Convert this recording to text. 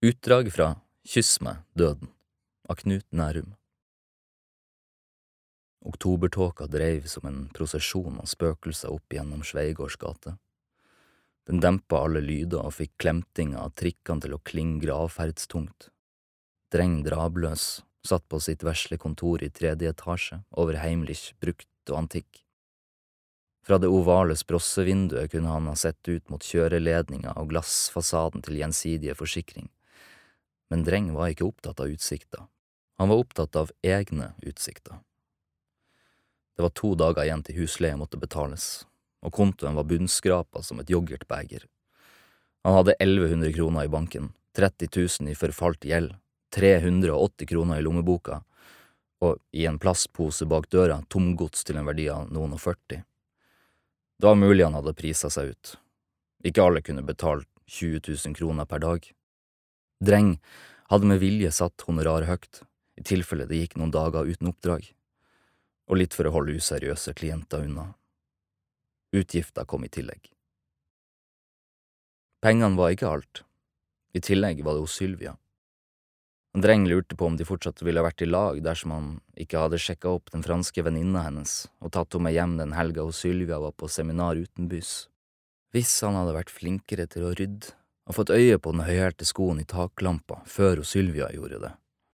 Utdrag fra Kyss meg, døden av Knut Nærum. Oktobertåka dreiv som en prosesjon av spøkelser opp gjennom Sveigårds gate. Den dempet alle lyder og fikk klemtinga av trikkene til å klinge gravferdstungt. Dreng drabløs satt på sitt vesle kontor i 3. etasje over Heimlich brukt og antikk. Fra det ovale sprossevinduet kunne han ha sett ut mot kjøreledninga og glassfasaden til Gjensidige Forsikring. Men Dreng var ikke opptatt av utsikta. Han var opptatt av egne utsikter. Det var 2 dager igjen til husleie måtte betales, og kontoen var bunnskrapa som et yoghurtbeger. Han hadde 1100 kroner i banken, 30 000 i forfalt gjeld, 380 kroner i lommeboka, og i en plastpose bak døra tomgods til en verdi av noen og 40. Det var mulig han hadde priset seg ut. Ikke alle kunne betalt 20 000 kroner per dag. Dreng hadde med vilje satt honorar høgt, i tilfelle det gikk noen dager uten oppdrag, og litt for å holde useriøse klienter unna. Utgifta kom i tillegg. Pengene var ikke alt. I tillegg var det hos Sylvia. Dreng lurte på om de fortsatt ville vært i lag dersom han ikke hadde sjekket opp den franske venninna hennes og tatt henne med hjem den helga hos Sylvia var på seminar utenbys. Hvis han hadde vært flinkere til å rydde og fått øye på den høyhælte skoen i taklampa før hos Sylvia gjorde det,